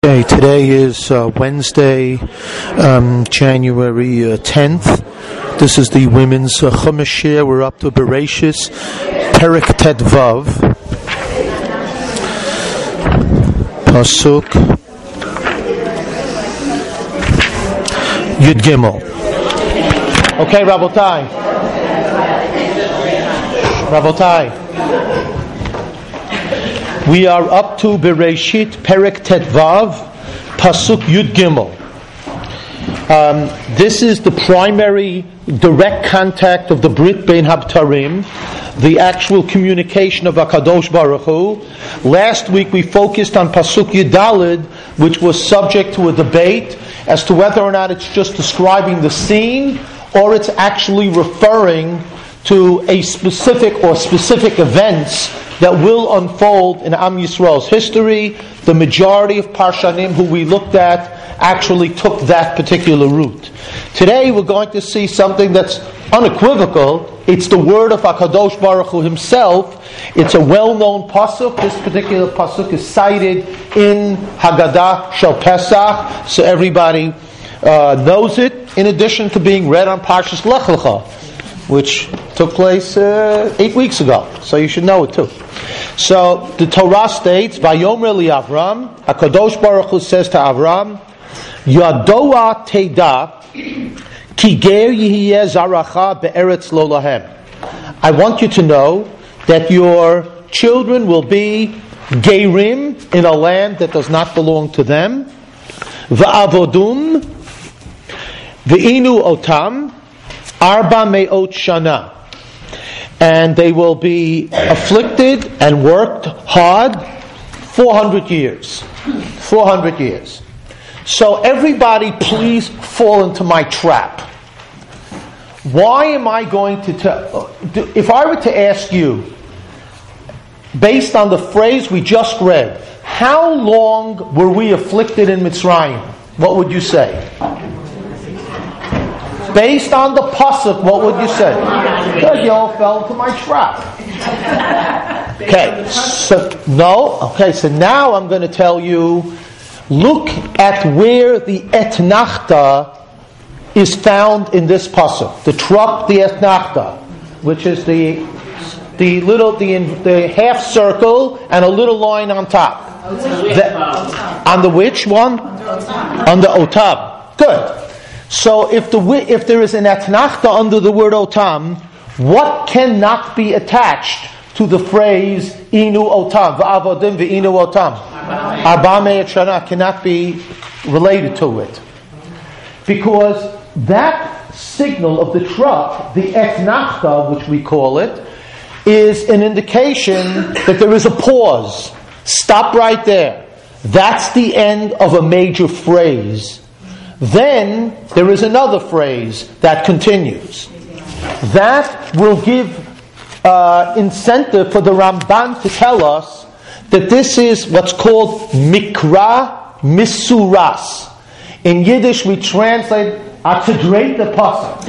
Okay, today is Wednesday, January 10th. This is the women's Chumash share. We're up to Bereshis, Perek Tet Vav, Pasuk Yud Gimel. Okay, Rabotai. We are up to Bereshit, Perek Tet Vav, Pasuk Yud Gimel. This is the primary direct contact of the Brit Bein Habtarim, the actual communication of HaKadosh Baruch Hu. Last week we focused on Pasuk Yud Daled, which was subject to a debate as to whether or not it's just describing the scene or it's actually referring to a specific events that will unfold in Am Yisrael's history. The majority of Parshanim who we looked at actually took that particular route. Today we're going to see something that's unequivocal. It's the word of HaKadosh Baruch Hu himself. It's a well-known pasuk. This particular pasuk is cited in Haggadah Shel Pesach, so everybody knows it, in addition to being read on Parshas Lech Lecha, which took place 8 weeks ago. So you should know it too. So the Torah states, Vayomer li Avram, HaKadosh Baruch Hu says to Avram, Yadoa Teda, Ki ger yihiyeh zaracha be'eretz lo lahem. I want you to know that your children will be gerim in a land that does not belong to them. Va'avodum, ve'inu otam, Arba me'ot shana. And they will be afflicted and worked hard 400 years. 400 years. So everybody please fall into my trap. Why am I going to tell... If I were to ask you, based on the phrase we just read, how long were we afflicted in Mitzrayim? What would you say? Based on the pasuk, what would you say? Because you all fell into my trap. So now I'm going to tell you, look at where the etnachta is found in this pasuk. The truck, the etnachta, which is the half circle and a little line on top. On the which one? On the otab. Good. So if there is an etnachta under the word otam, what cannot be attached to the phrase inu otam, va'avodim ve'inu otam? Arba me'et shana cannot be related to it. Because that signal of the truck, the etnachta, which we call it, is an indication that there is a pause. Stop right there. That's the end of a major phrase. Then there is another phrase that continues. That will give incentive for the Ramban to tell us that this is what's called Mikra Misuras. In Yiddish we translate Atidreit the pasuk.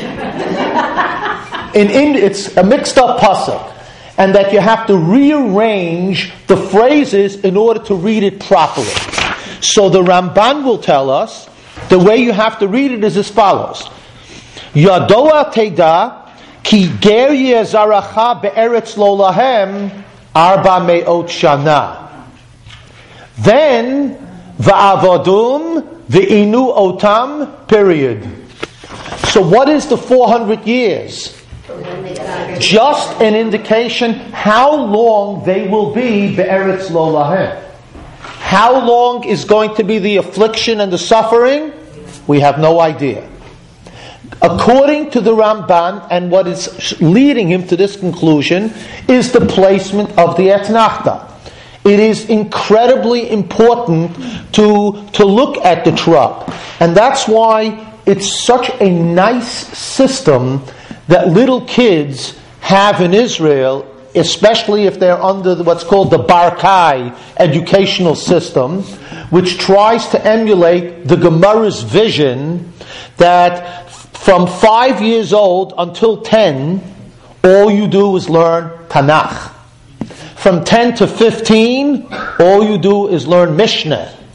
It's a mixed up pasuk, and that you have to rearrange the phrases in order to read it properly. So the Ramban will tell us the way you have to read it is as follows. Yadoa Teda ki ger yezaracha be'eretz lo lahem arba me'ot shana. Then va'avodum ve'inu otam, period. So what is the 400 years? Just an indication how long they will be be'eretz lo lahem. How long is going to be the affliction and the suffering? We have no idea. According to the Ramban, and what is leading him to this conclusion, is the placement of the etnachta. It is incredibly important to look at the truck. And that's why it's such a nice system that little kids have in Israel, especially if they're under what's called the Barkai educational system, which tries to emulate the Gemara's vision that from 5 years old until 10, all you do is learn Tanakh. From 10 to 15, all you do is learn Mishnah.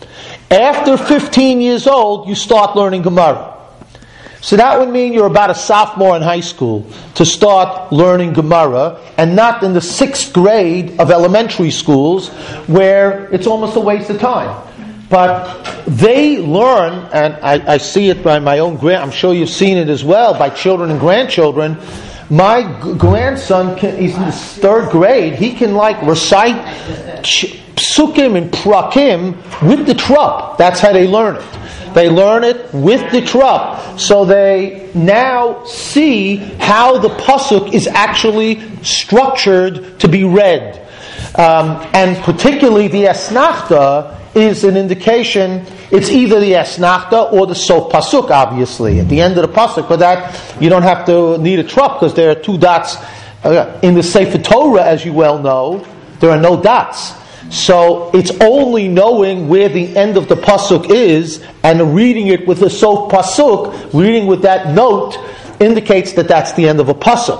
After 15 years old, you start learning Gemara. So that would mean you're about a sophomore in high school to start learning Gemara, and not in the 6th grade of elementary schools where it's almost a waste of time. But they learn, and I see it by my own I'm sure you've seen it as well, by children and grandchildren. My grandson, he's in the 3rd grade, he can recite psukim and prakim with the trup. That's how they learn it. They learn it with the trup. So they now see how the pasuk is actually structured to be read. And particularly the asnachta is an indication. It's either the asnachta or the sof pasuk, obviously. At the end of the pasuk, for that, you don't have to need a trup because there are 2 dots. In the Sefer Torah, as you well know, there are no dots. So it's only knowing where the end of the pasuk is and reading it with the sof pasuk, reading with that note, indicates that that's the end of a pasuk.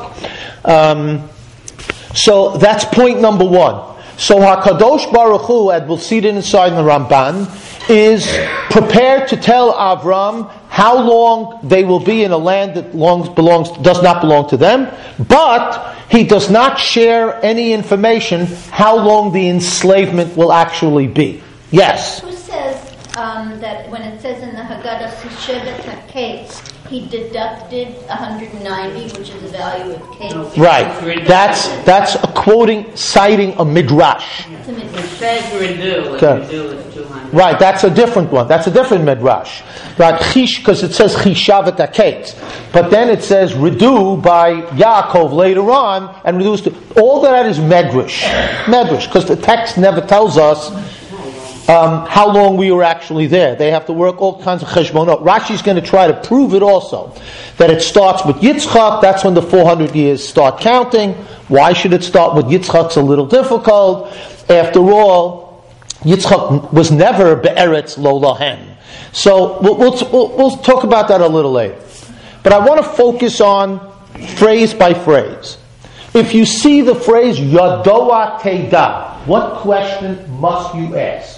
So that's point number 1. So HaKadosh Baruch Hu, and we'll see it inside in the Ramban, is prepared to tell Avram how long they will be in a land that does not belong to them, but he does not share any information how long the enslavement will actually be. Yes? Who says that when it says in the Haggadah Sishevet HaKetz, he deducted 190, which is the value of case? Right. That's a citing a midrash. It's a midrash. It says redo, and redo is 200. Right, that's a different one. That's a different midrash. Right, because it says Chishavet HaKetz. But then it says redo by Yaakov later on, and reduced to... All that is medrash. Medrash, because the text never tells us how long we were actually there. They have to work all kinds of cheshbonot. Rashi's going to try to prove it also. That it starts with Yitzchak, that's when the 400 years start counting. Why should it start with Yitzchak? It's a little difficult. After all, Yitzchak was never be'eretz lo lahem. So we'll talk about that a little later. But I want to focus on phrase by phrase. If you see the phrase Yadoa Teda, what question must you ask?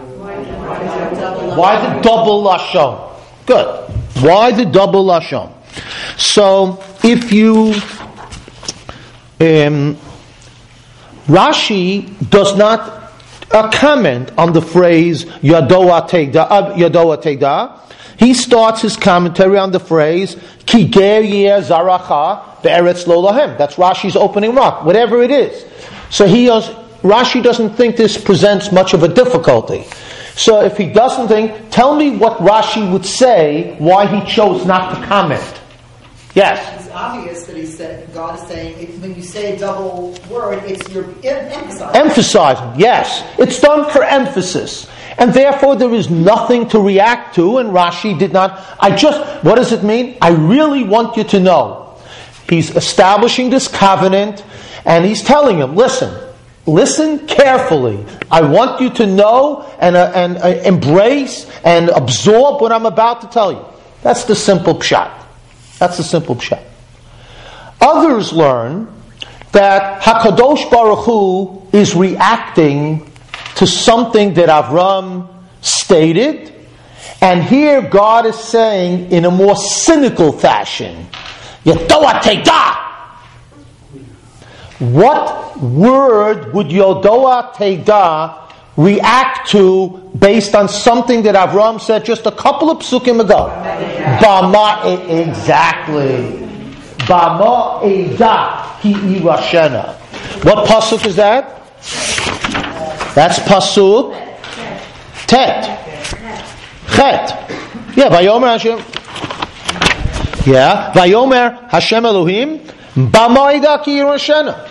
Why the double lashon? Good. Why the double lashon? So if you Rashi does not comment on the phrase Yadoa Teda. He starts his commentary on the phrase Ki ger yeh zaracha be'eretz lo lahem. That's Rashi's opening remark, whatever it is. So Rashi doesn't think this presents much of a difficulty. So if he doesn't think, tell me what Rashi would say why he chose not to comment. Yes? It's obvious that he said, God is saying, when you say a double word, you're emphasizing. Emphasizing, yes. It's done for emphasis. And therefore there is nothing to react to, and Rashi did not. What does it mean? I really want you to know. He's establishing this covenant, and he's telling him, listen carefully. I want you to know and embrace and absorb what I'm about to tell you. That's the simple pshat. Others learn that HaKadosh Baruch Hu is reacting to something that Avram stated, and here God is saying in a more cynical fashion, Yadoa Teda. What word would Yadoa Teda react to based on something that Avram said just a couple of psukim ago? Exactly. Bama Eda Ki Irashena. What pasuk is that? That's pasuk Tet. Chet. Yeah, Vayomer Hashem. Yeah, Vayomer Hashem Elohim Bama Eda Ki Irashena.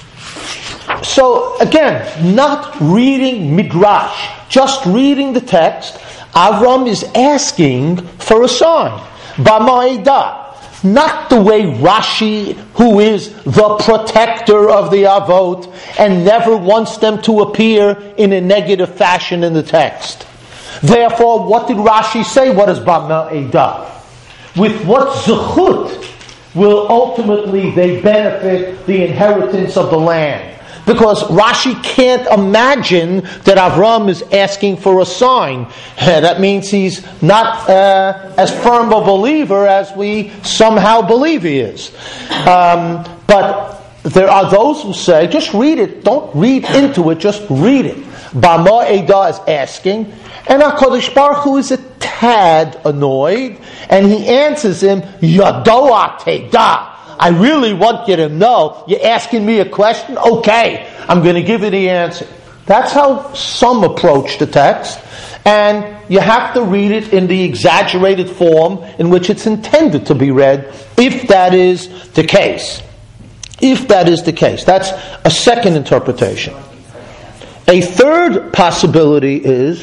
So again, not reading midrash, just reading the text, Avram is asking for a sign. B'ma'edah. Not the way Rashi, who is the protector of the Avot, and never wants them to appear in a negative fashion in the text. Therefore, what did Rashi say? What is B'ma'edah? With what zechut will ultimately they benefit the inheritance of the land? Because Rashi can't imagine that Avram is asking for a sign. That means he's not as firm a believer as we somehow believe he is. But there are those who say, just read it. Don't read into it, just read it. Bama Edah is asking, and HaKadosh Baruch Hu is a tad annoyed, and he answers him, Yadoa Teda. I really want you to know. You're asking me a question? Okay, I'm going to give you the answer. That's how some approach the text, and you have to read it in the exaggerated form in which it's intended to be read, if that is the case. If that is the case. That's a second interpretation. A third possibility is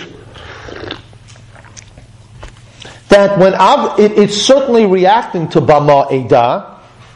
that when it's certainly reacting to Bama Edah.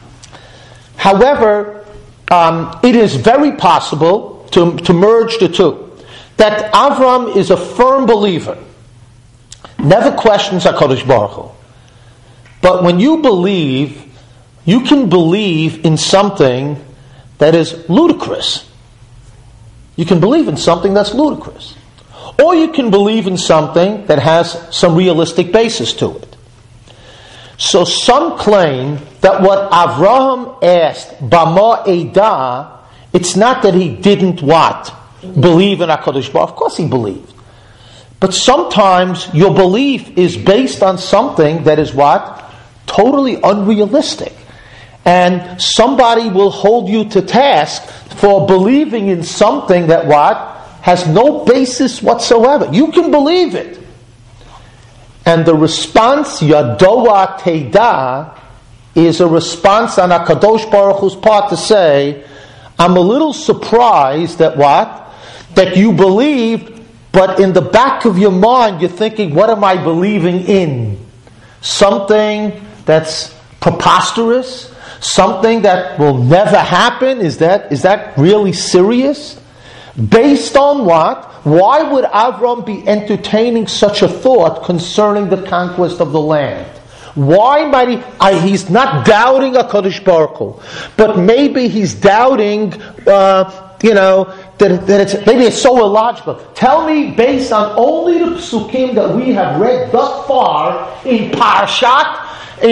However, it is very possible to merge the two. That Avram is a firm believer, never questions HaKadosh Baruch Hu. But when you believe, you can believe in something that is ludicrous. You can believe in something that's ludicrous. Or you can believe in something that has some realistic basis to it. So some claim that what Avraham asked, Bama Edah, it's not that he didn't what? Believe in HaKadosh Baruch Hu. Of course he believed. But sometimes your belief is based on something that is what? Totally unrealistic. And somebody will hold you to task for believing in something that what? Has no basis whatsoever. You can believe it. And the response, Yadoa Teda, is a response on HaKadosh Baruch Hu's part to say, I'm a little surprised that what? That you believed, but in the back of your mind you're thinking, what am I believing in? Something that's preposterous? Something that will never happen? Is that really serious? Based on what? Why would Avram be entertaining such a thought concerning the conquest of the land? Why might he? He's not doubting HaKadosh Baruch Hu, but maybe he's doubting, that maybe it's so illogical. Tell me, based on only the psukim that we have read thus far in Parshat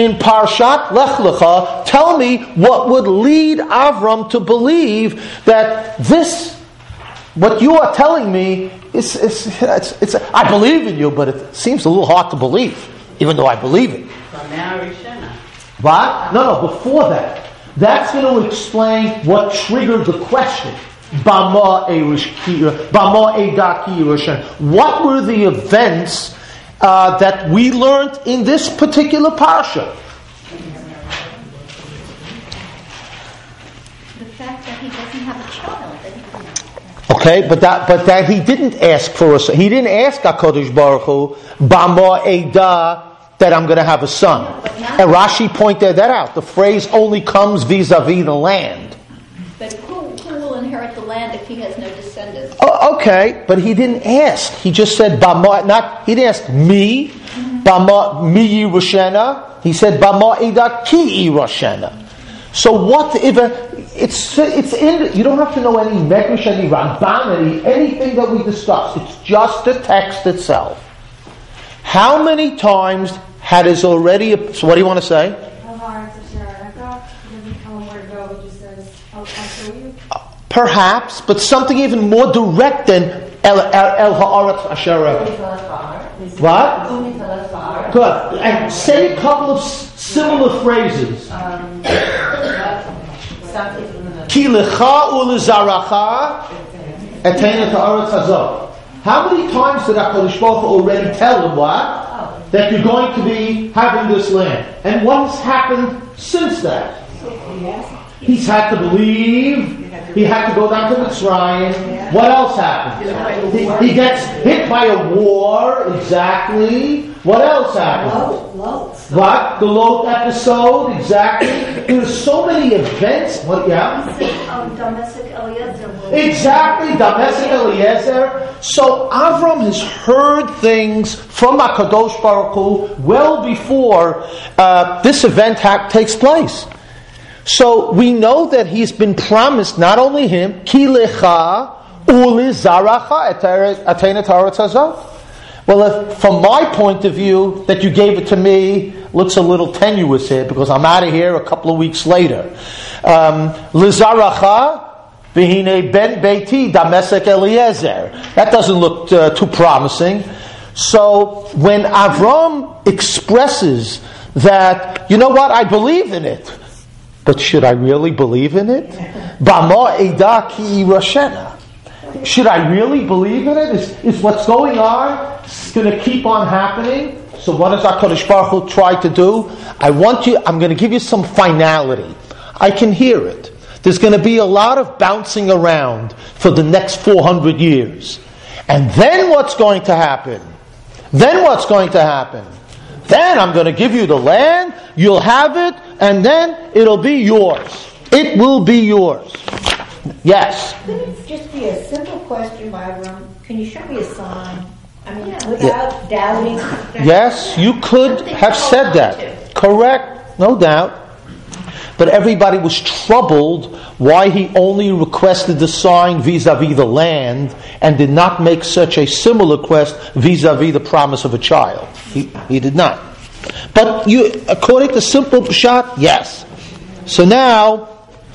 Lech Lecha, tell me what would lead Avram to believe that this. What you are telling me is I believe in you, but it seems a little hard to believe, even though I believe it. What? No, before that. That's going to explain what triggered the question. Bama Edah Ki Yerushan. What were the events that we learned in this particular parsha? The fact that he doesn't have a child. Okay, but that he didn't ask for us. He didn't ask HaKadosh Baruch Hu, Bama Edah, that I'm going to have a son. And Rashi pointed that out. The phrase only comes vis-a-vis the land. But who will inherit the land if he has no descendants? Oh, okay, but he didn't ask. He just said Bama. He didn't ask me, Bama mi Yerushena. He said Bama Edah ki Yerushena. So what if it's in? You don't have to know any Medrash, any Ramban, anything that we discussed. It's just the text itself. How many times had his already? So what do you want to say? Perhaps, but something even more direct than El Haaretz Asher. What? Good. And say a couple of similar phrases. Ki lecha ulezaracha etein et haaretz hazah. How many times did HaKadosh Baruch Hu already tell him what? That you're going to be having this land. And what's happened since that? He's had to believe. He had to go down to Mitzrayim. What else happened? He gets hit by a war. Exactly. What else happened? What? The Lot episode. Exactly. There's so many events. What? Yeah. Domestic Eliezer. Exactly. Domestic Eliezer. So Avram has heard things from HaKadosh Baruch Hu well before this event takes place. So we know that he's been promised, not only him, Ki lecha uli zaracha ateinet haaretz hazot. Well, from my point of view, that you gave it to me looks a little tenuous here, because I'm out of here a couple of weeks later. Lizaracha v'hine ben beiti damesek Eliezer. That doesn't look too promising. So when Avram expresses that, you know what, I believe in it, but should I really believe in it? Bama eda ki roshena. Should I really believe in it? Is what's going on going to keep on happening? So what does HaKadosh Baruch Hu try to do? I'm going to give you some finality. I can hear it. There's going to be a lot of bouncing around for the next 400 years. And then what's going to happen? Then I'm going to give you the land, you'll have it, and then it'll be yours. It will be yours. Yes? Could it just be a simple question, Byram? Can you show me a sign? I mean, without doubting. Yes, you could have said that. Correct, no doubt. But everybody was troubled why he only requested the sign vis-a-vis the land and did not make such a similar request vis-a-vis the promise of a child. He did not. But according to simple pshat, yes. So now,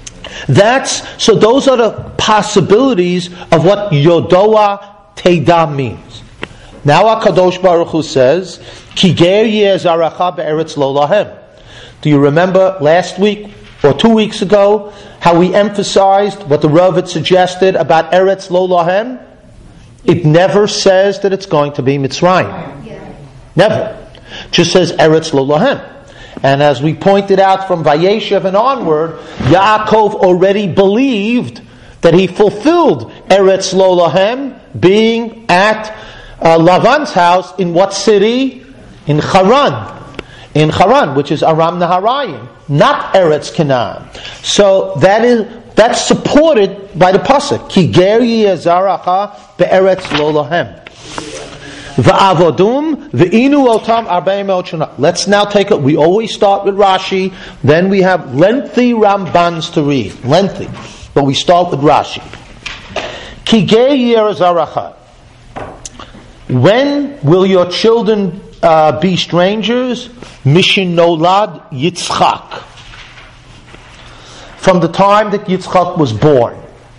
those are the possibilities of what Yodoa Teda means. Now HaKadosh Baruch Hu says, Ki ger yezaracha be'eretz lo lahem. Do you remember last week or 2 weeks ago how we emphasized what the Rav had suggested about Eretz lo lahem? It never says that it's going to be Mitzrayim. Yeah. Never. It just says Eretz lo lahem. And as we pointed out from Vayeshev and onward, Yaakov already believed that he fulfilled Eretz lo lahem, being at Lavan's house in what city? In Haran. In Haran, which is Aram Naharayim, not Eretz Canaan. So that's supported by the pasuk. Ki ger yezaracha be'eretz lo lahem. Va'avodum ve'inu otam arba'im me'ot shana. Let's now take it. We always start with Rashi, then we have lengthy Rambans to read. Lengthy. But we start with Rashi. Ki ger yezaracha. When will your children be strangers? Mishin nolad Yitzchak. From the time that Yitzchak was born.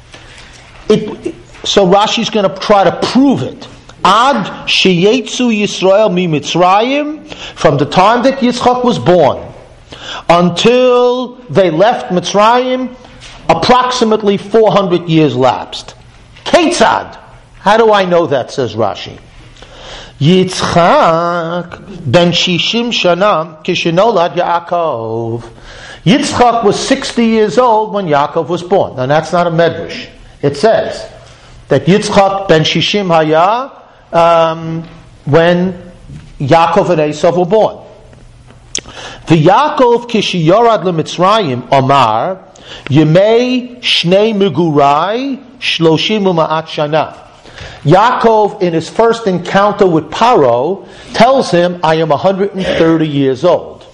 So Rashi's going to try to prove it. Ad sheyetzu Yisrael mi Mitzrayim. From the time that Yitzchak was born until they left Mitzrayim, approximately 400 years lapsed. Ketzad. How do I know that, says Rashi? Yitzchak ben shishim shana kishenolad Yaakov. Yitzchak was 60 years old when Yaakov was born. Now that's not a medrash. It says that Yitzchak ben shishim haya when Yaakov and Esav were born. V'Yaakov kishiyorad leMitzrayim Omar Yemei shnei megurai shloshim u'ma'at shana. Yaakov, in his first encounter with Paro, tells him, I am 130 years old.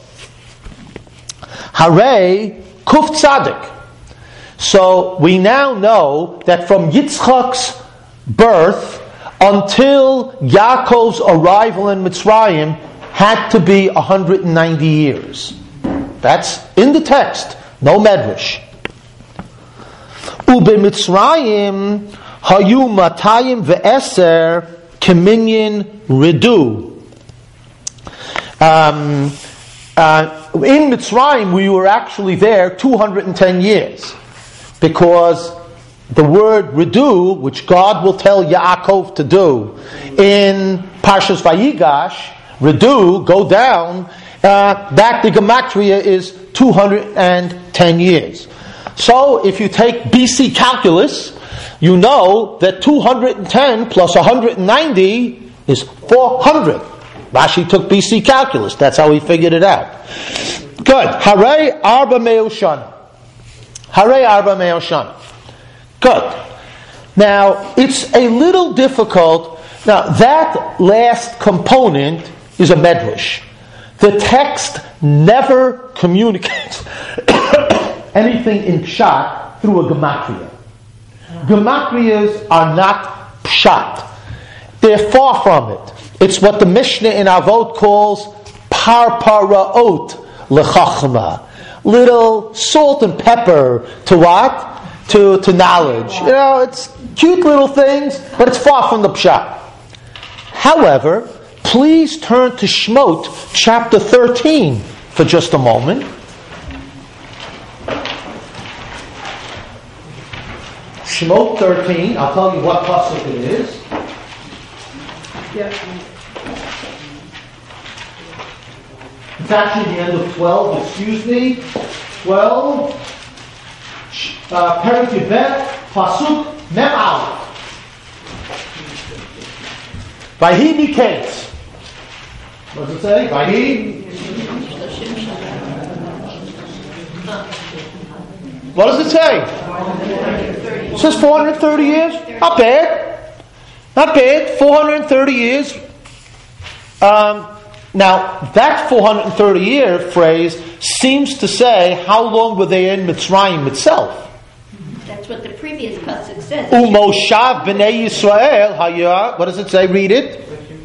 Hare kuf tzadik. So we now know that from Yitzchak's birth until Yaakov's arrival in Mitzrayim had to be 190 years. That's in the text. No medrash. Ube Mitzrayim Hayu matayim ve'eser keminyan ridu. In Mitzrayim, we were actually there 210 years, because the word ridu, which God will tell Yaakov to do in Parshas Vayigash, ridu, go down. That the gematria is 210 years. So, if you take BC calculus, you know that 210 plus 190 is 400. Rashi took BC calculus. That's how he figured it out. Good. Hare arba me'oshana. Hare arba me'oshana. Good. Now, it's a little difficult. Now, that last component is a medrash. The text never communicates anything in pshat through a gematria. Gematrias are not pshat. They're far from it. It's what the Mishnah in Avot calls parparaot lechachma. Little salt and pepper to what? To knowledge. It's cute little things, but it's far from the pshat. However, please turn to Shemot chapter 13 for just a moment. Shemot 13, I'll tell you what pasuk it is. It's actually the end of 12, excuse me. 12, Perek Yibet, pasuk Mem Aleph. Vayhi Miketz. What does it say? Vayhi? What does it say? It says 430 years. Not bad. Not bad. 430 years. Now, that 430-year phrase seems to say how long were they in Mitzrayim itself. That's what the previous pasuk says. Umoshav b'nei Yisrael hayah. What does it say? Read it.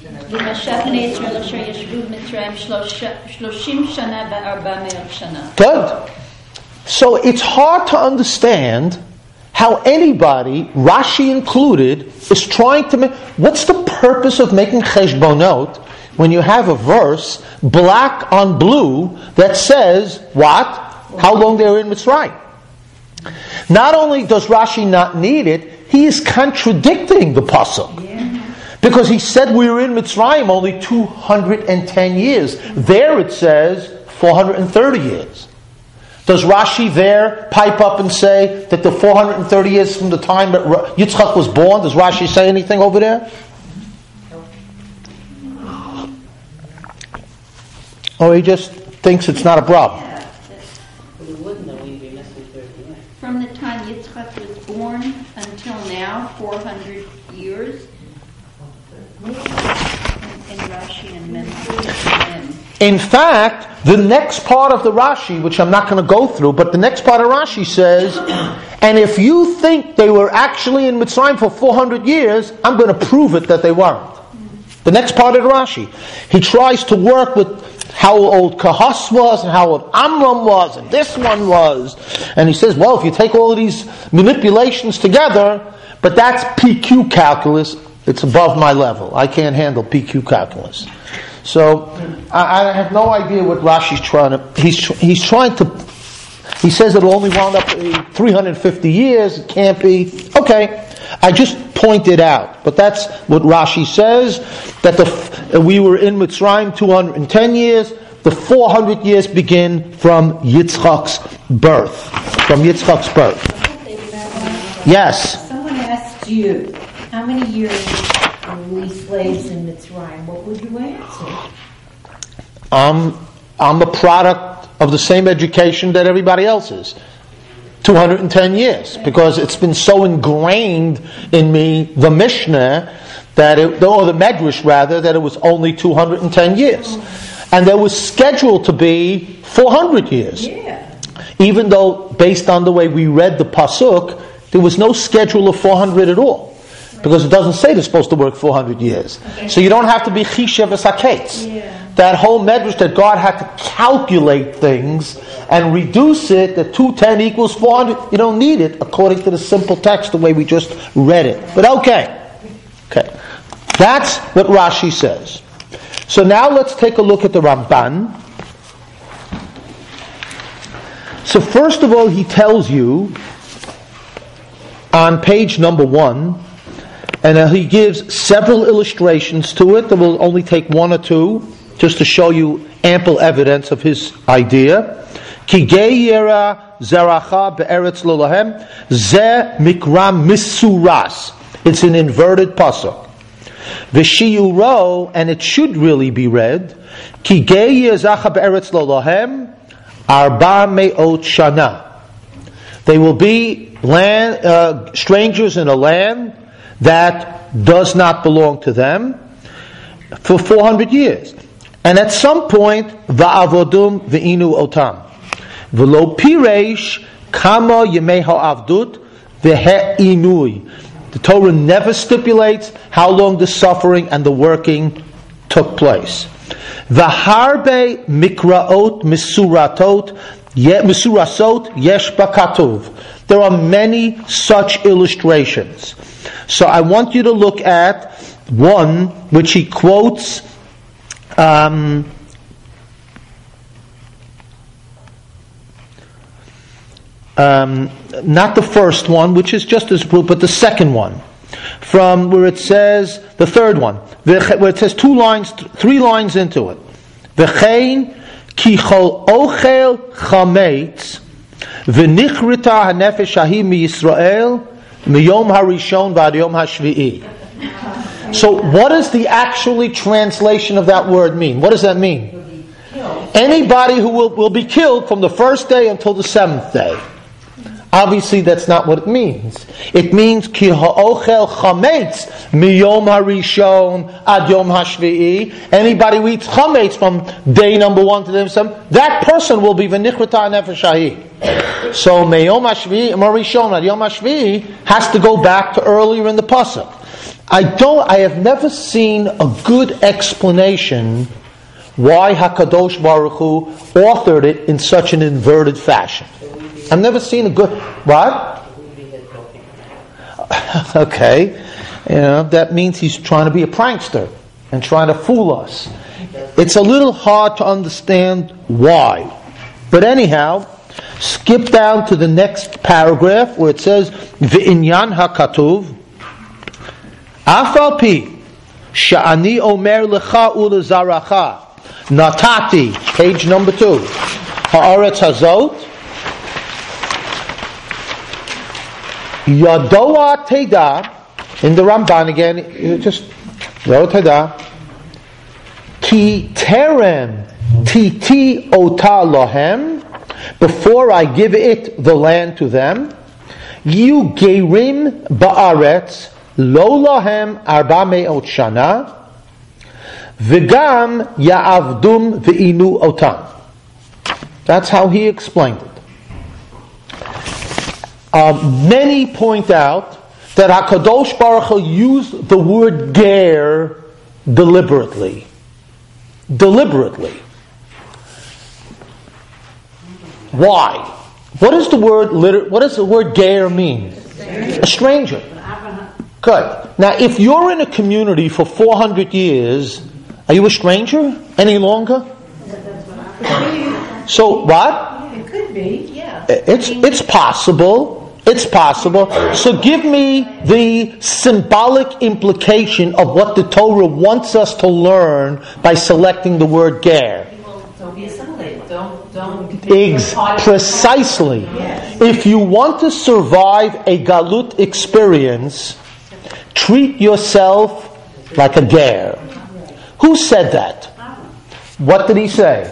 Good. So it's hard to understand how anybody, Rashi included, is trying to make... What's the purpose of making cheshbonot when you have a verse, black on blue, that says, what? How long they were in Mitzrayim. Not only does Rashi not need it, he is contradicting the pasuk. Because he said we were in Mitzrayim only 210 years. There it says 430 years. Does Rashi there pipe up and say that the 430 years from the time that Yitzchak was born, does Rashi say anything over there? Or he just thinks it's not a problem? From the time Yitzchak was born until now, 400 years. In Rashi and Menachem. In fact, the next part of the Rashi, which I'm not going to go through, but the next part of Rashi says, and if you think they were actually in Mitzrayim for 400 years, I'm going to prove it that they weren't. The next part of the Rashi. He tries to work with how old Kahas was and how old Amram was and this one was. And he says, well, if you take all of these manipulations together, but that's PQ calculus, it's above my level. I can't handle PQ calculus. So I have no idea what Rashi's trying to... He's trying to... He says it'll only wound up 350 years. It can't be. Okay. I just pointed out. But that's what Rashi says. That we were in Mitzrayim 210 years. The 400 years begin from Yitzchak's birth. From Yitzchak's birth. Yes. Someone asked you, how many years were we slaves in Mitzrayim? What would you answer? I'm a product of the same education that everybody else is. 210 years. Because it's been so ingrained in me, the Mishnah, or the Medrash rather, that it was only 210 years. And there was scheduled to be 400 years. Yeah. Even though, based on the way we read the Pasuk, there was no schedule of 400 at all. Because it doesn't say they're supposed to work 400 years. Okay. So you don't have to be Chishev Esaketz. Yeah. That whole medrash that God had to calculate things and reduce it, that 210 equals 400, you don't need it according to the simple text, the way we just read it. But okay. That's what Rashi says. So now let's take a look at the Ramban. So first of all, he tells you on page number 1, and he gives several illustrations to it. That will only take 1 or 2, just to show you ample evidence of his idea. Ki geyera zeracha be'eretz lolahem ze mikram misuras. It's an inverted pasuk. V'shiyuro, and it should really be read, Ki geyera zeracha be'eretz lolahem arba me'ot shana. They will be strangers in a land that does not belong to them for 400 years. And at some point, va'avodum ve'inu otam. V'lo piresh Kama Yemei Ha'avdut V'He'inui. The Torah never stipulates how long the suffering and the working took place. V'harbe mikraot misurasot yesh bakatuv. There are many such illustrations. So I want you to look at one which he quotes not the first one, which is just as proof, but the second one, from where it says the third one, where it says 3 lines into it. V'chein ki chol ochel chametz v'nichrita hanefesh hahi miYisrael miyom harishon v'ad yom hashvi'i. So, what does the actually translation of that word mean? What does that mean? Anybody who will be killed from the first day until the 7th day. Obviously, that's not what it means. It means ki ha'ochel chametz miyom harishon ad yom hashvi'i. Anybody who eats chametz from day number 1 to day 7, that person will be v'nichrita nefesh hahi. So miyom hashvi'i, harishon ad yom hashvi'i has to go back to earlier in the pasuk. I have never seen a good explanation why HaKadosh Baruch Hu authored it in such an inverted fashion. I've never seen a good... What? Okay. That means he's trying to be a prankster and trying to fool us. It's a little hard to understand why. But anyhow, skip down to the next paragraph where it says, V'inyan HaKatuv Af al pi sha'ani omer lecha ulezaracha natati, page number 2, ha'aretz hazot yadoa teda, in the Ramban again, just yadoa teda ki terem titi ota lohem, before I give it the land to them, you gerim ba'aretz Lo lahem 400 shana, v'gam ya'avdum v'inu otam. That's how he explained it. Many point out that HaKadosh Baruch Hu used the word ger deliberately. Deliberately. Why? What does the word ger mean? A stranger. Good. Now, if you're in a community for 400 years, are you a stranger any longer? So, what? It could be, yeah. It's possible. It's possible. So give me the symbolic implication of what the Torah wants us to learn by selecting the word ger. Don't be assimilated. Don't. Precisely. Yes. If you want to survive a galut experience, treat yourself like a ger. Who said that? What did he say?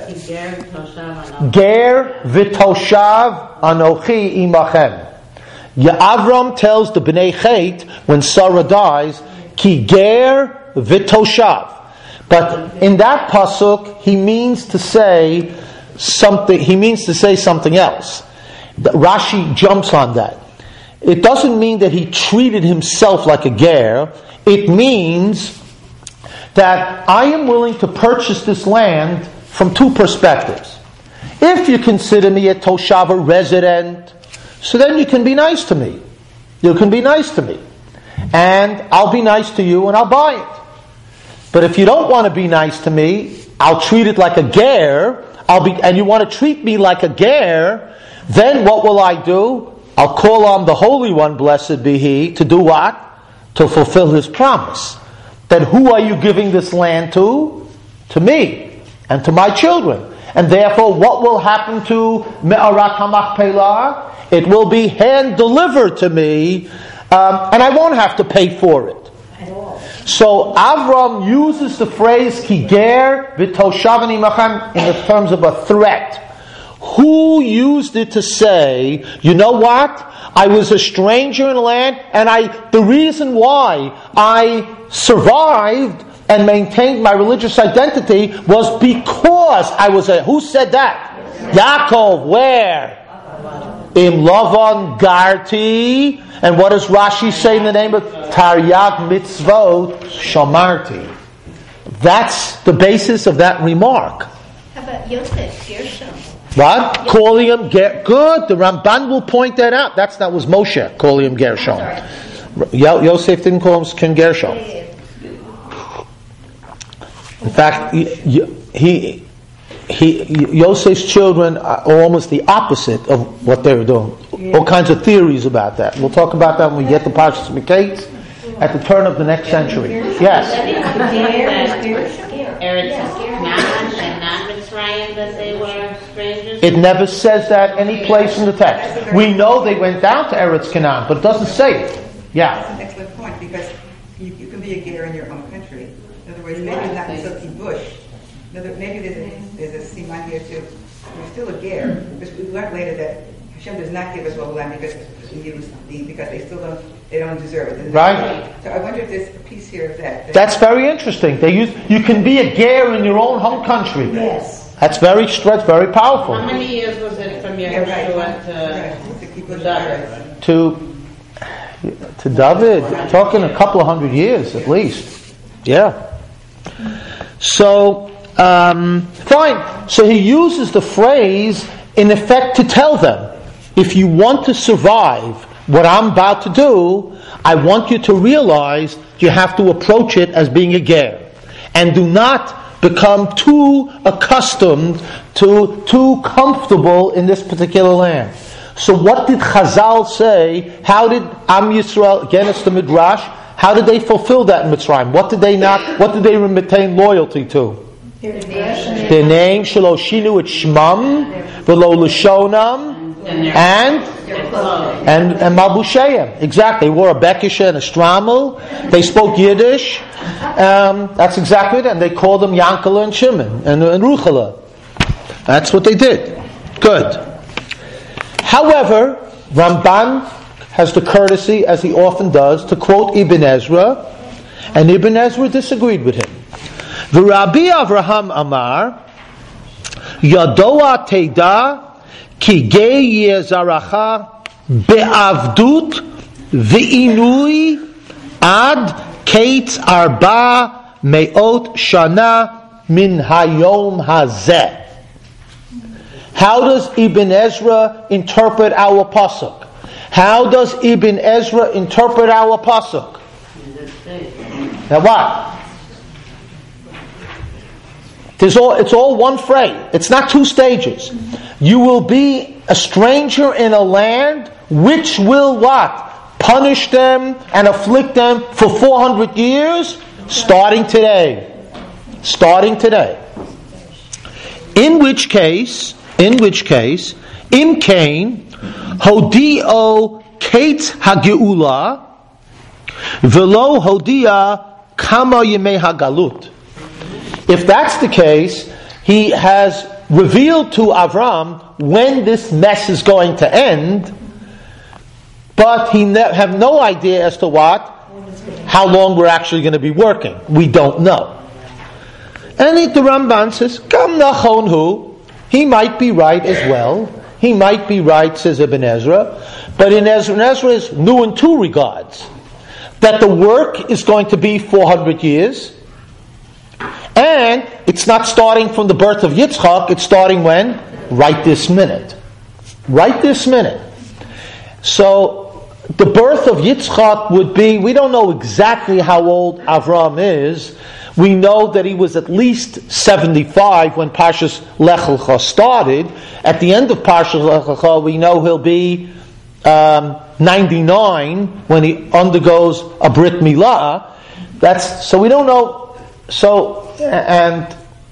Ger v'toshav anochi imachem. Avram tells the Bnei Chet when Sarah dies, ki ger v'toshav. But in that pasuk, he means to say something. He means to say something else. Rashi jumps on that. It doesn't mean that he treated himself like a ger. It means that I am willing to purchase this land from 2 perspectives. If you consider me a toshav, a resident, so then you can be nice to me. You can be nice to me. And I'll be nice to you and I'll buy it. But if you don't want to be nice to me, I'll treat it like a ger, and you want to treat me like a ger, then what will I do? I'll call on the Holy One, blessed be He, to do what? To fulfill His promise. Then who are you giving this land to? To me and to my children. And therefore, what will happen to Me'arat HaMachpelah? It will be hand-delivered to me, and I won't have to pay for it. So Avram uses the phrase ki ger v'toshav imachem in the terms of a threat. Who used it to say, you know what? I was a stranger in the land, and the reason why I survived and maintained my religious identity was because I was who said that? Yaakov, where? Im Lavan Garti. And what does Rashi say in the name of Taryag Mitzvot Shamarti? That's the basis of that remark. How about Yosef Gershom? What? Calling him good. The Ramban will point that out. That was Moshe calling him Gershom. Yosef didn't call him King Gershom. In fact, Yosef's children are almost the opposite of what they were doing. All kinds of theories about that. We'll talk about that when we get to Parshas Miketz at the turn of the next century. Yes. It never says that any place in the text. We know they went down to Eretz Canaan, but it doesn't say it. Yeah. That's an excellent point, because you can be a ger in your own country. In other words, maybe not in Silky Bush. Maybe there's a siman here too. You're still a ger, because we learned later that Hashem does not give us all the land because they don't deserve it. Right. So I wonder if there's a piece here of that. That's very interesting. You can be a ger in your own home country. Yes. That's very powerful. How many years was it from Yehoshua to David? We're talking a couple of 100 years at least. Yeah. So, fine. So he uses the phrase in effect to tell them, if you want to survive what I'm about to do, I want you to realize you have to approach it as being a ger. And do not become too accustomed too comfortable in this particular land. So what did Chazal say? How did Am Yisrael, again it's the Midrash, how did they fulfill that in Mitzrayim? What did they retain loyalty to? Their name, Shelo Shinu et Shmam, V'lo Lashonam, and Malbushayim. Exactly. They wore a bekisha and a stramel. They spoke Yiddish. That's exactly it. And they called them Yankala and Shimon and Ruchala. That's what they did. Good. However, Ramban has the courtesy, as he often does, to quote Ibn Ezra, and Ibn Ezra disagreed with him. The Rabbi Avraham Amar, Yadoa Teida, Ki Gei Yezaracha Be'avdut Ve'inui Ad Kates Arba Me'ot Shana Min Hayom Hazeh. How does Ibn Ezra interpret our pasuk? How does Ibn Ezra interpret our pasuk? Now what? It's all one phrase. It's not two stages. You will be a stranger in a land which will what? Punish them and afflict them for 400 years, starting today. Starting today. In which case, Im Kain, Hodio Kate Hageula, Velo Hodia Kama Yemei Hagalut. If that's the case, he has revealed to Avram when this mess is going to end, but he have no idea as to how long we're actually going to be working. We don't know. And the Ramban says, Gam nachon hu, he might be right as well. He might be right, says Ibn Ezra, but Ibn Ezra is new in two regards. That the work is going to be 400 years, and it's not starting from the birth of Yitzchak, it's starting when? Right this minute. Right this minute. So, the birth of Yitzchak would be, we don't know exactly how old Avram is. We know that he was at least 75 when Parshas Lech Lecha started. At the end of Parshas Lech Lecha, we know he'll be 99 when he undergoes a Brit Milah. So we don't know. So we're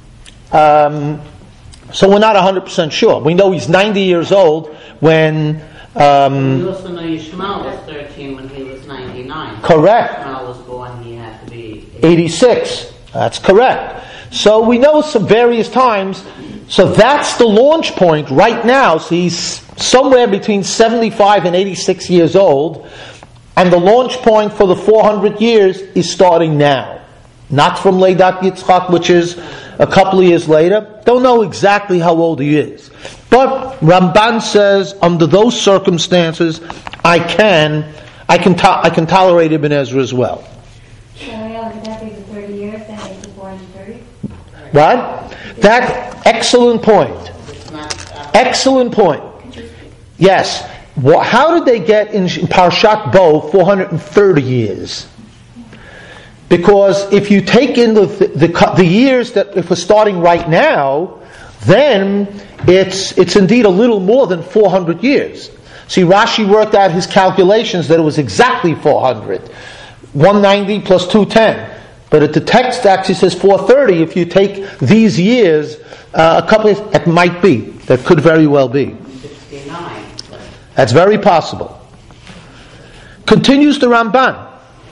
not 100% sure. We know he's 90 years old when. We also know Yishmael was 13 when he was 99. Correct. Yishmael was born, he had to be 86. That's correct. So we know some various times. So that's the launch point right now. So he's somewhere between 75 and 86 years old. And the launch point for the 400 years is starting now. Not from Leidat Yitzchak, which is a couple of years later. Don't know exactly how old he is. But Ramban says, under those circumstances, I can tolerate Ibn Ezra as well. So would that be the 30 years, then it's 430? What? That excellent point. Excellent point. Yes. How did they get in Parshat Bo 430 years? Because if you take in the years that if we're starting right now, then it's indeed a little more than 400 years. See, Rashi worked out his calculations that it was exactly 400. 190 plus 210. But at the text actually says 430. If you take these years, a couple of, it might be. That could very well be. 69. That's very possible. Continues the Ramban.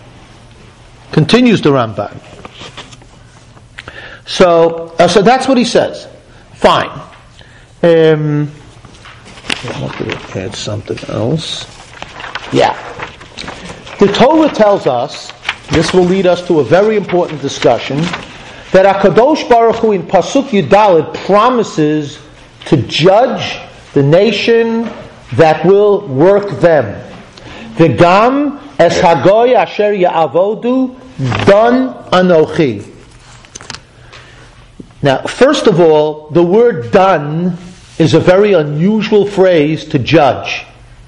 So that's what he says. Fine. I wanted to add something else. Yeah. The Torah tells us, this will lead us to a very important discussion, that HaKadosh Baruch Hu in Pasuk Yudalid promises to judge the nation that will work them. V'gam es hagoy asher ya'avodu dan anochi. Now, first of all, the word dan is a very unusual phrase to judge.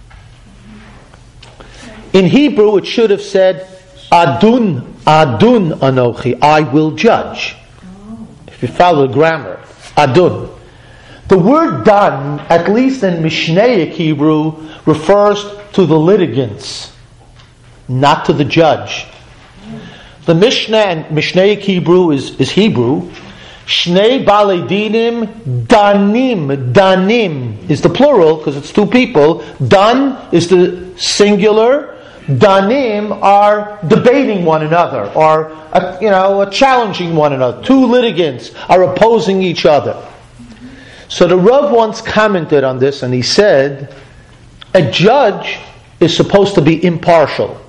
In Hebrew, it should have said, Adun anochi, I will judge. If you follow the grammar, Adun. The word dan, at least in Mishnaic Hebrew, refers to the litigants, not to the judge. The Mishnah and Mishnaic Hebrew is Hebrew. Shnei balei dinim danim. Danim is the plural because it's two people. Dan is the singular. Danim are debating one another, or challenging one another. Two litigants are opposing each other. So the Rav once commented on this, and he said, a judge is supposed to be impartial.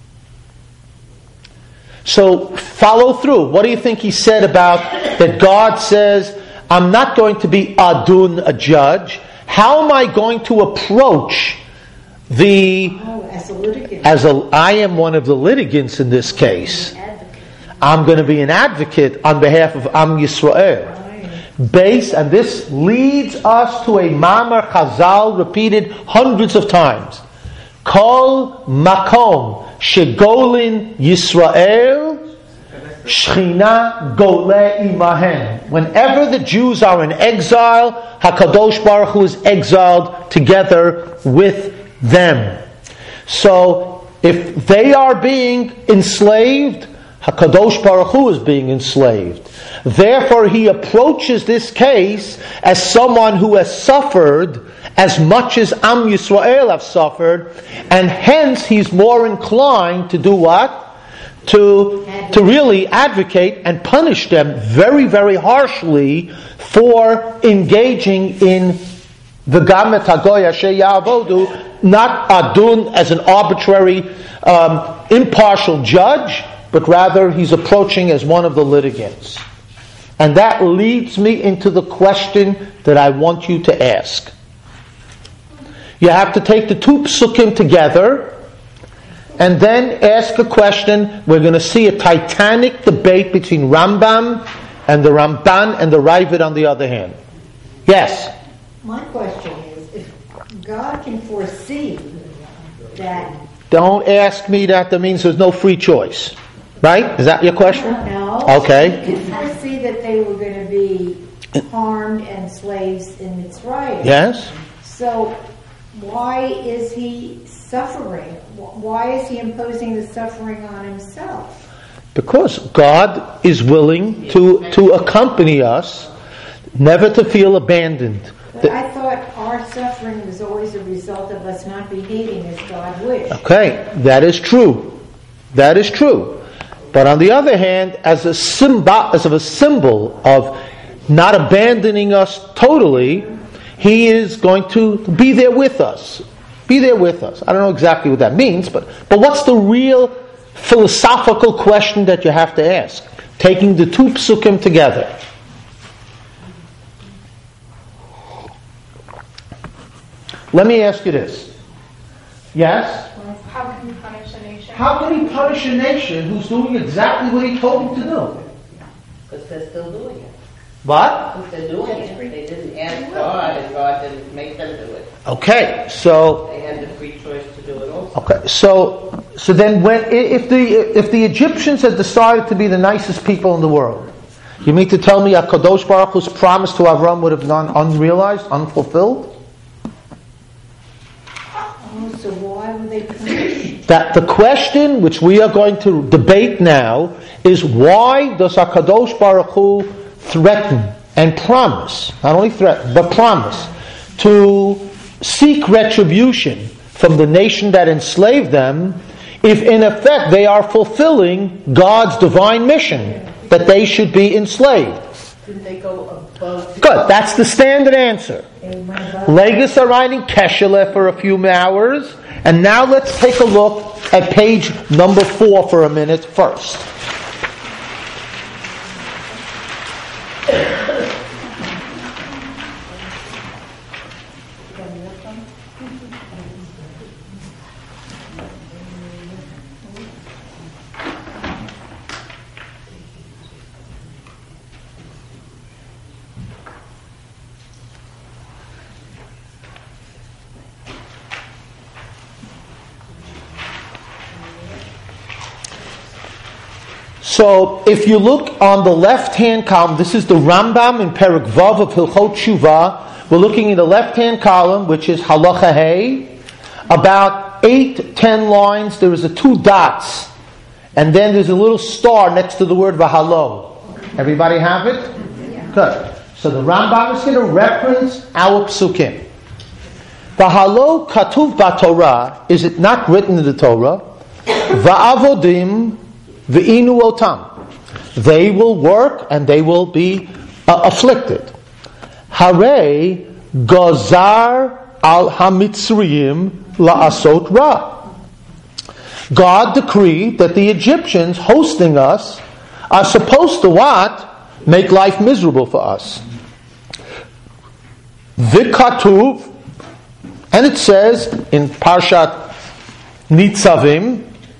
So follow through. What do you think he said about that God says, I'm not going to be adun, a judge. How am I going to approach as a litigant? I am one of the litigants in this case. I'm going to be an advocate on behalf of Am Yisrael. And this leads us to a Mamar Chazal repeated hundreds of times. Kol makom shegolin Yisrael shchina gole imahen. Whenever the Jews are in exile, HaKadosh Baruch Hu is exiled together with them. So if they are being enslaved, HaKadosh Baruch Hu is being enslaved. Therefore, he approaches this case as someone who has suffered as much as Am Yisrael have suffered, and hence he's more inclined to do what? To really advocate and punish them very, very harshly for engaging in the Gamet Hagoy Asher Ya'avodu, not adun as an arbitrary, impartial judge, but rather he's approaching as one of the litigants. And that leads me into the question that I want you to ask. You have to take the two psukim together and then ask a question. We're going to see a titanic debate between Rambam and the Ramban and the Ravid on the other hand. Yes? My question is, if God can foresee that... Don't ask me that. That means there's no free choice. Right? Is that your question? No. Okay. He can foresee that they were going to be harmed and slaves in Mitzrayim. Yes. So why is he suffering? Why is he imposing the suffering on himself? Because God is willing to accompany us, never to feel abandoned. But I thought our suffering was always a result of us not behaving as God wished. Okay, that is true. That is true. But on the other hand, as a symbol of not abandoning us totally, he is going to be there with us. Be there with us. I don't know exactly what that means, but what's the real philosophical question that you have to ask? Taking the two psukim together. let me ask you this. Yes? How can you punish a nation? How can he punish a nation who's doing exactly what he told them to do? Because they're still doing it. What? Because they're doing it. They didn't ask God, and God didn't make them do it. Okay, so They had the free choice to do it also. okay, so then if the Egyptians had decided to be the nicest people in the world, you mean to tell me HaKadosh Baruch Hu's promise to Avram would have gone unrealized, unfulfilled? Oh, so why were they punished? That the question which we are going to debate now is, why does HaKadosh Baruch Hu threaten and promise, not only threaten, but promise, to seek retribution from the nation that enslaved them, if in effect they are fulfilling God's divine mission, that they should be enslaved? Didn't they go above? Good, that's the standard answer. Legis are writing Kesheleh for a few hours, and now let's take a look at page number 4 for a minute first. So, if you look on the left-hand column, this is the Rambam in Perek Vav of Hilchot Tshuva. We're looking in the left-hand column, which is Halacha Hey. About 8-10 lines, there is 2 dots. And then there's a little star next to the word Vahalo. Everybody have it? Good. So the Rambam is going to reference our psukim. Vahalo katuv b'Torah, is it not written in the Torah? Va'avodim Ve'inu otam. They will work and they will be afflicted. Hare gazar al hamitzriyim la'asot ra. God decreed that the Egyptians hosting us are supposed to what? Make life miserable for us. V'katuv, and it says in Parshat Nitzavim,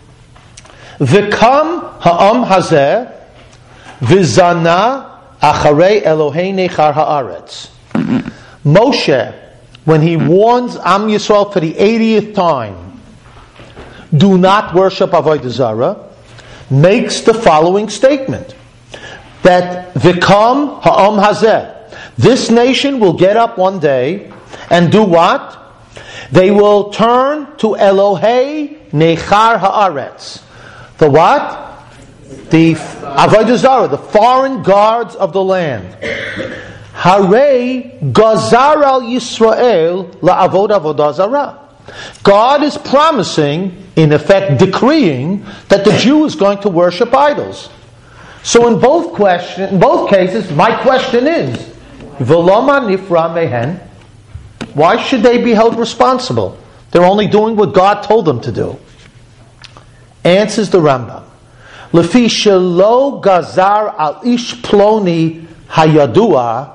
V'kam ha'am hazeh v'zana acharei Elohei nechar haaretz. Moshe, when he warns Am Yisrael for the 80th time, do not worship Avodah Zarah, makes the following statement, that V'kam ha'am hazeh, this nation will get up one day and do what? They will turn to Elohei nechar haaretz. The what? The Avodah Zarah, the foreign gods of the land. Harei gazar al Yisrael la'avod avodah zarah. God is promising, in effect decreeing, that the Jew is going to worship idols. So in both cases, my question is, V'loma nifra mehen, why should they be held responsible? They're only doing what God told them to do. Answers the Rambam. Lefi shelo gazar al ish ploni hayadua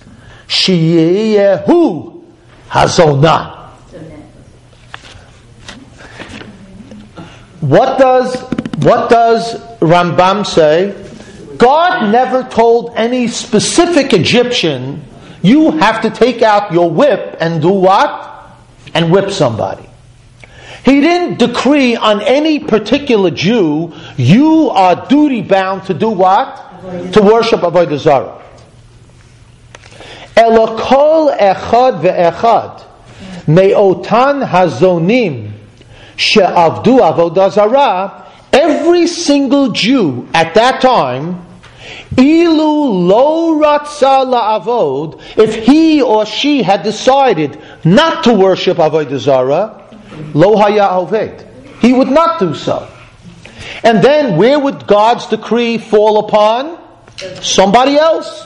shiyehu hazonah. What does Rambam say? God never told any specific Egyptian, you have to take out your whip and do what? And whip somebody. He didn't decree on any particular Jew, you are duty bound to do what? To worship Avodah Zarah. Ela kol echad ve'echad me'otan hazonim she'avdu Avodah Zarah, every single Jew at that time, ilu lo ratza la'avod, if he or she had decided not to worship Avodah Zarah, lo haya oved, he would not do so. And then where would God's decree fall upon? Somebody else.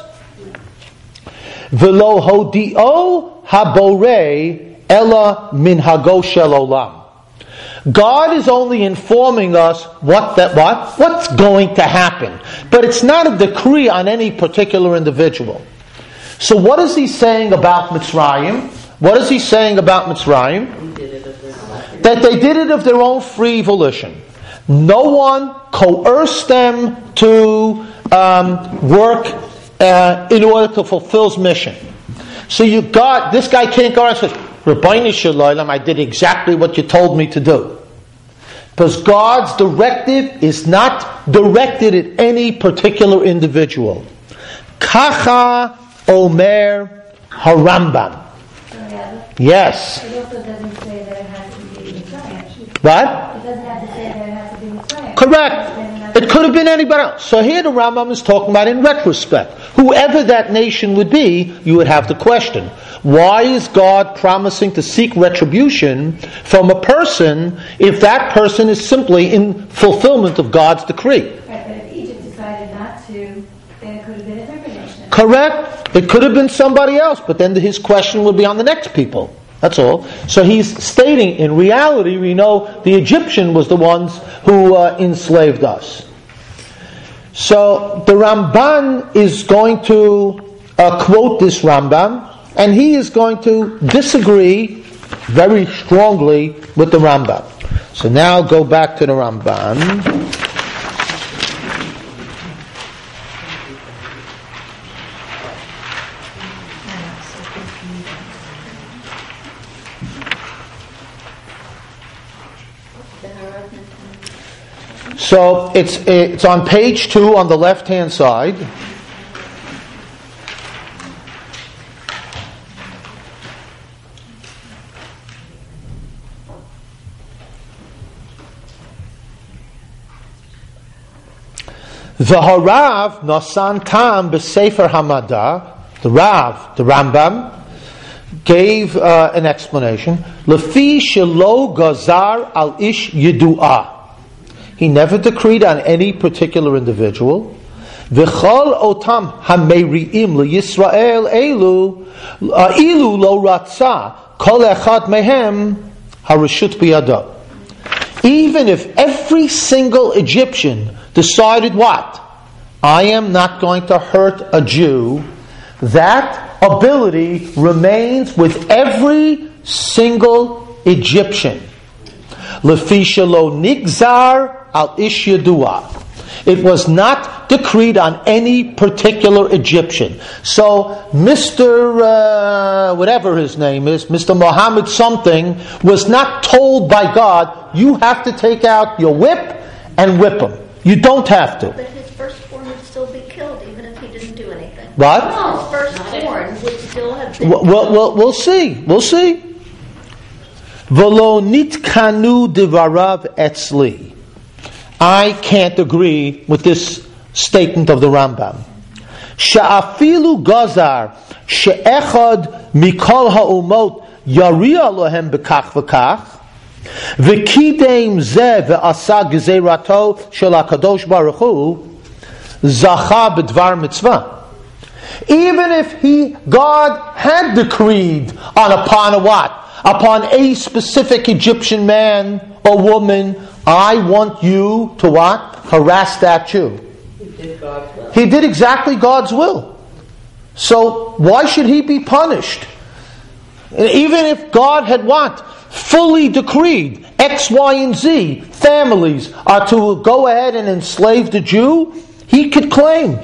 V'lo hodio haborei ela minhago shel olam. God is only informing us what's going to happen, but it's not a decree on any particular individual. So what is he saying about Mitzrayim? What is he saying about Mitzrayim? That they did it of their own free volition. No one coerced them to work in order to fulfill his mission. So this guy can't go around and say, Rabbeinu Shalom, I did exactly what you told me to do. Because God's directive is not directed at any particular individual. Kacha Omer Harambam. Yes. It also doesn't say that it has to be Messiah. What? It doesn't have to say that it has to be Messiah. Correct. It could have been anybody else. So here the Rambam is talking about in retrospect. Whoever that nation would be, you would have to question. Why is God promising to seek retribution from a person if that person is simply in fulfillment of God's decree? Right, but if Egypt decided not to, then it could have been a different nation. Correct. It could have been somebody else, but then his question would be on the next people. That's all. So he's stating, in reality, we know the Egyptian was the ones who enslaved us. So the Ramban is going to quote this Rambam, and he is going to disagree very strongly with the Rambam. So now go back to the Ramban. So it's on page 2 on the left-hand side. The Harav Nasan Tam B'Sefer Hamada, the Rav, the Rambam, gave an explanation. Lefi shelo gazar al ish yidu'ah. He never decreed on any particular individual. V'chol otam hameri'im leYisrael elu ilu lo ratza kol echad mehem harashut biyado. Even if every single Egyptian decided what? I am not going to hurt a Jew. That ability remains with every single Egyptian. Lefi shelo nigzar al ish yadua. It was not decreed on any particular Egyptian. So Mr. Whatever his name is, Mr. Muhammad something, was not told by God, you have to take out your whip and whip him. You don't have to. But his firstborn would still be killed even if he didn't do anything. What? His firstborn would still have been We'll see. We'll see. V'lo nitkanu devarav etzli. I can't agree with this statement of the Rambam. Sha'afilu gazar she'echad mikol ha'umot yariya lohem bekach v'kach v'kidem zeh ve'asa gezerato shel HaKadosh Baruch Hu zacha b'dvar mitzvah. Even if God had decreed upon a what? Upon a specific Egyptian man or woman, I want you to what? Harass that Jew. He did exactly God's will. So why should he be punished? Even if God had what? Fully decreed X, Y, and Z families are to go ahead and enslave the Jew, he could claim.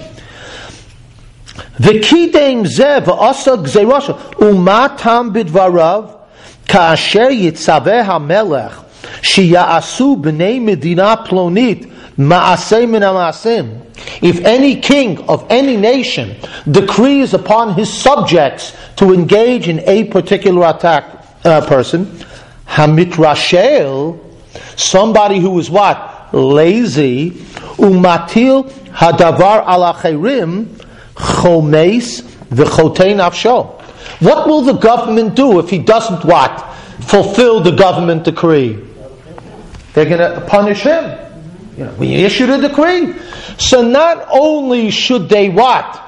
V'kidem zeh v'asa gzeirasha umatam bidvarav Ka'asher yitzaveh hamelech sheya'asu b'nei medina plonit ma'aseh min ha'ma'asim. If any king of any nation decrees upon his subjects to engage in a particular person, hamitrashel, somebody who is what? Lazy, umatil hadavar ala chayrim chomeis v'chotei nafsho. What will the government do if he doesn't what? Fulfill the government decree. They're going to punish him. We issued a decree. So not only should they what?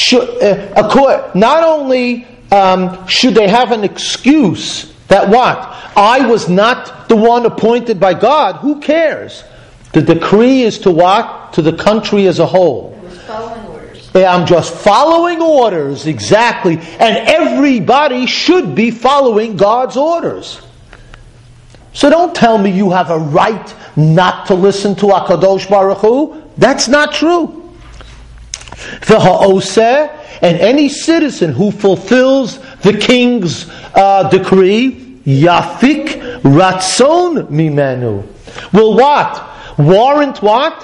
Not only should they have an excuse that what? I was not the one appointed by God. Who cares? The decree is to what? To the country as a whole. He was following orders. I'm just following orders, exactly. And everybody should be following God's orders. So don't tell me you have a right not to listen to HaKadosh Baruch Hu. That's not true. The ha'oseh, and any citizen who fulfills the king's decree, yafik ratzon mimenu, will what? Warrant what?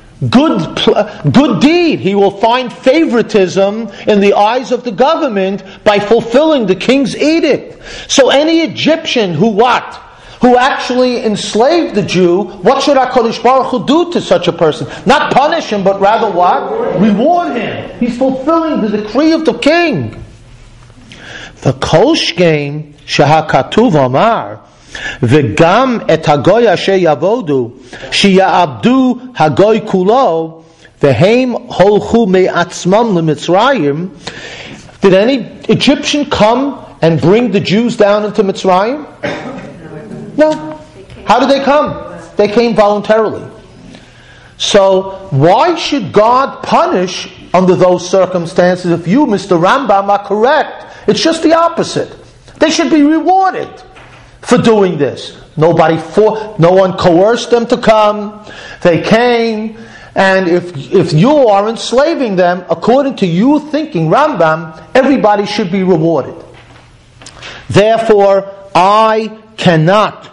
Good deed. He will find favoritism in the eyes of the government by fulfilling the king's edict. So any Egyptian who actually enslaved the Jew, what should HaKadosh Baruch Hu do to such a person? Not punish him, but rather what? Reward him. He's fulfilling the decree of the king. The kol shkein shehakatuv amar v'gam et hagoy asher yavodu sheya'abdu hagoy kulo v'heim holchu me'atzmam leMitzrayim. Did any Egyptian come and bring the Jews down into Mitzrayim? No. How did they come? They came voluntarily. So why should God punish under those circumstances if you, Mr. Rambam, are correct? It's just the opposite. They should be rewarded for doing this. No one coerced them to come. They came. And if you are enslaving them, according to you thinking, Rambam, everybody should be rewarded. Therefore, I cannot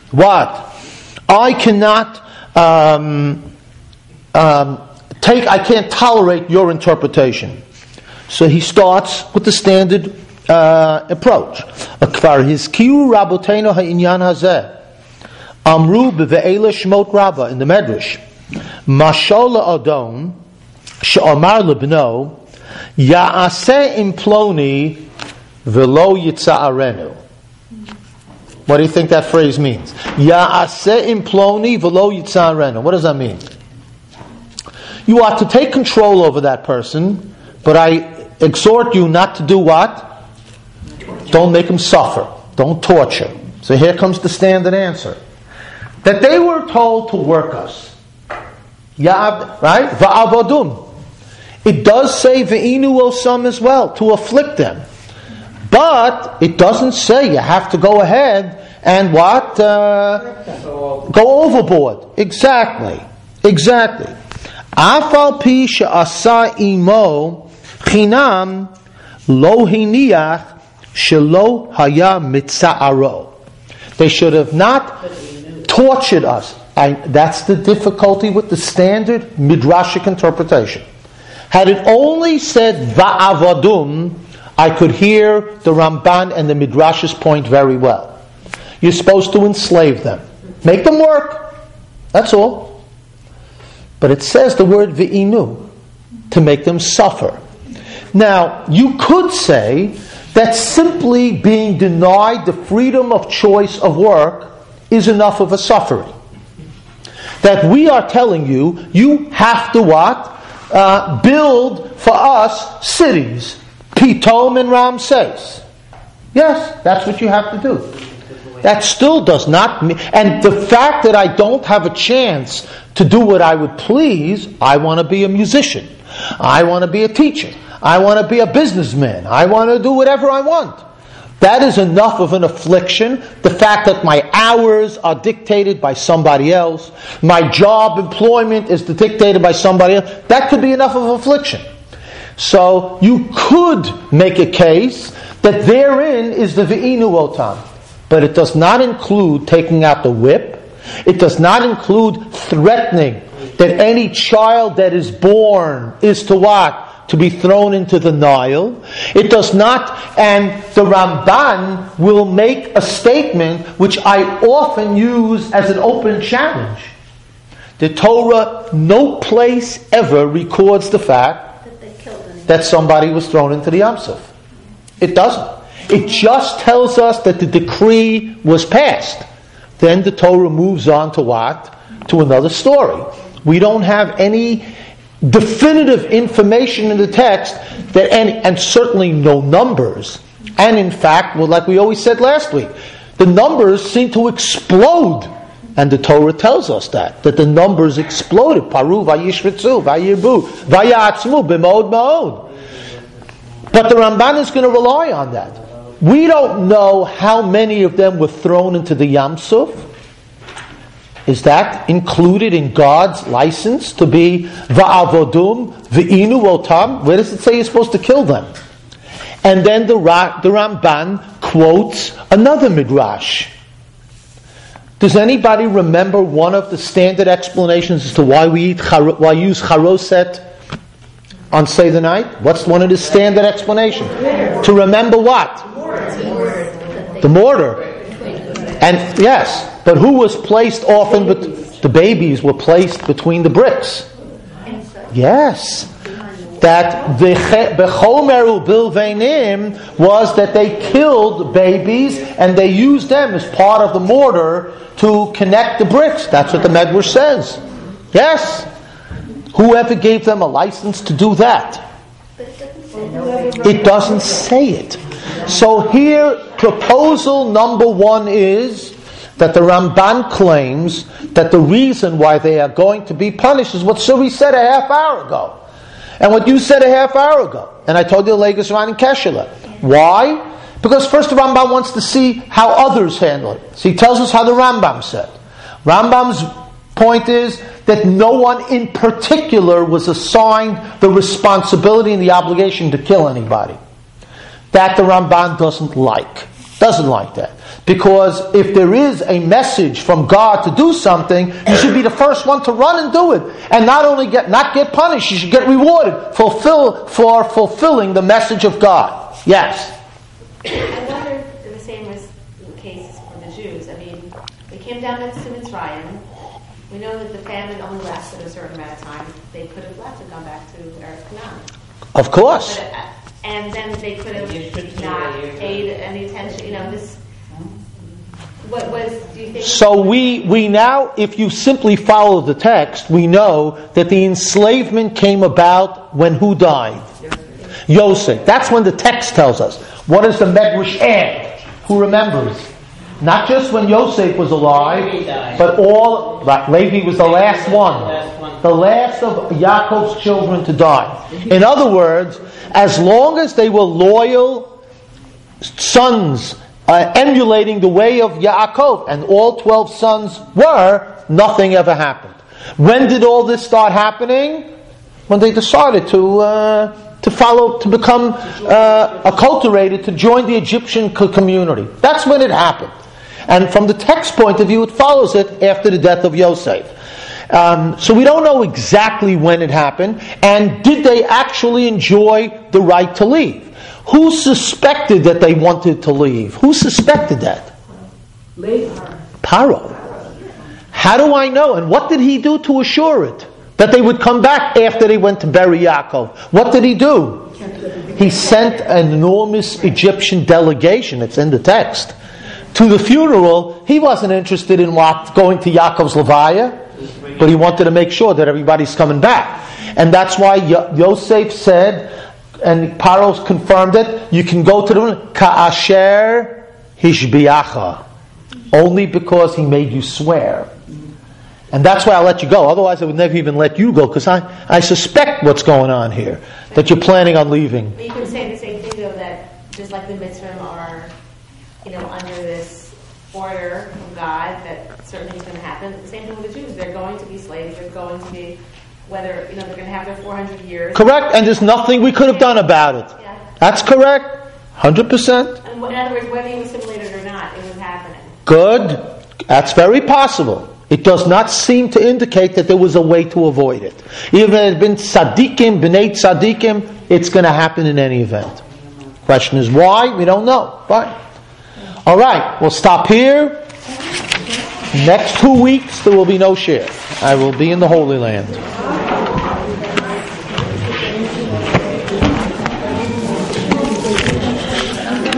I can't tolerate your interpretation. So he starts with the standard approach. Akvar hizkiru raboteinu ha'inyan hazeh amru beve'ele shmot rabba in the Medrash mashol la'adon she'amar lebno ya'aseh imploni velo yitza'arenu. What do you think that phrase means? Ya'aseh imploni velo yitza'arenu. What does that mean? You are to take control over that person, but I exhort you not to do what? Don't make him suffer. Don't torture. So here comes the standard answer. That they were told to work us. Right? Va'avadum. It does say ve'inu osam as well, to afflict them. But it doesn't say you have to go ahead and what? Go overboard. Exactly. Afal pi she'asa imo chinam lo hiniach shelo haya mitza'aro. They should have not tortured us. That's the difficulty with the standard midrashic interpretation. Had it only said va'avadum, I could hear the Ramban and the Midrash's point very well. You're supposed to enslave them. Make them work. That's all. But it says the word ve'inu, to make them suffer. Now, you could say that simply being denied the freedom of choice of work is enough of a suffering. That we are telling you, you have to what? Build for us cities. Pitom and Ramses. Yes, that's what you have to do. That still does not mean... And the fact that I don't have a chance to do what I would please, I want to be a musician. I want to be a teacher. I want to be a businessman. I want to do whatever I want. That is enough of an affliction. The fact that my hours are dictated by somebody else, my job employment is dictated by somebody else, that could be enough of affliction. So you could make a case that therein is the ve'inu otam. But it does not include taking out the whip. It does not include threatening that any child that is born is to what? To be thrown into the Nile. It does not, and the Ramban will make a statement which I often use as an open challenge. The Torah, no place ever records the fact that somebody was thrown into the Yam Suf. It doesn't. It just tells us that the decree was passed. Then the Torah moves on to what? To another story. We don't have any definitive information in the text that and certainly no numbers. And in fact, well, like we always said last week, the numbers seem to explode And the Torah tells us that the numbers exploded. Paru, vayishritzu, vayirbu, vayatzmu, b'mod ma'od. But the Ramban is going to rely on that. We don't know how many of them were thrown into the Yam Suf. Is that included in God's license to be va'avodum, v'inu otam? Where does it say you're supposed to kill them? And then the Ramban quotes another midrash. Does anybody remember one of the standard explanations as to why we use charoset on Seder night? What's one of the standard explanations? To remember what? The mortar. And yes, but who was placed often? The babies were placed between the bricks. Yes. That the bechomeru bilveinim was that they killed babies and they used them as part of the mortar to connect the bricks. That's what the Medrash says. Yes. Whoever gave them a license to do that? It doesn't say it. So here, proposal number one is that the Ramban claims that the reason why they are going to be punished is what Suri said a half hour ago. And what you said a half hour ago. And I told you the Legos Ran and Keshelet. Why? Because first the Rambam wants to see how others handle it. So he tells us how the Rambam said. Rambam's point is that no one in particular was assigned the responsibility and the obligation to kill anybody. That the Ramban doesn't like. Doesn't like that. Because if there is a message from God to do something, you should be the first one to run and do it. And not only not get punished, you should get rewarded for fulfilling the message of God. Yes? I wonder if the same was the case for the Jews. I mean, they came down to Mitzrayim. We know that the famine only lasted a certain amount of time. They could have left and gone back to Eretz Canaan. Of course. But, and then they could have not paid any attention. This. What was? Do you think? So we now, if you simply follow the text, we know that the enslavement came about when who died? Yosef. That's when the text tells us. What does the Medrash add? Who remembers? Not just when Yosef was alive, but all. Levi was the last one. The last of Yaakov's children to die. In other words, as long as they were loyal sons, emulating the way of Yaakov, and all 12 sons were, nothing ever happened. When did all this start happening? When they decided to become acculturated, to join the Egyptian community. That's when it happened. And from the text point of view, it follows it after the death of Yosef. So we don't know exactly when it happened, and did they actually enjoy the right to leave? Who suspected that they wanted to leave? Who suspected that? Paro. How do I know? And what did he do to assure it? That they would come back after they went to bury Yaakov. What did he do? He sent an enormous Egyptian delegation, it's in the text, to the funeral. He wasn't interested in going to Yaakov's Levaya, but he wanted to make sure that everybody's coming back. And that's why Yosef said, and Paro confirmed it, you can go to the Ka'asher Hishbiacha. Only because he made you swear. And that's why I let you go. Otherwise I would never even let you go, because I suspect what's going on here. That you're planning on leaving. But you can say the same thing though, that just like the Mitzvahs are, under this order from God, that certain things are going to happen. The same thing with the Jews. They're going to be slaves. They're going to be, they're going to have their 400 years. Correct, and there's nothing we could have done about it. Yeah. That's correct. 100%. And in other words, whether you assimilated or not, it was happening. Good. That's very possible. It does not seem to indicate that there was a way to avoid it. Even if it had been tzaddikim, b'nei tzaddikim, it's going to happen in any event. Question is why? We don't know. Fine. All right, we'll stop here. Next 2 weeks, there will be no share. I will be in the Holy Land.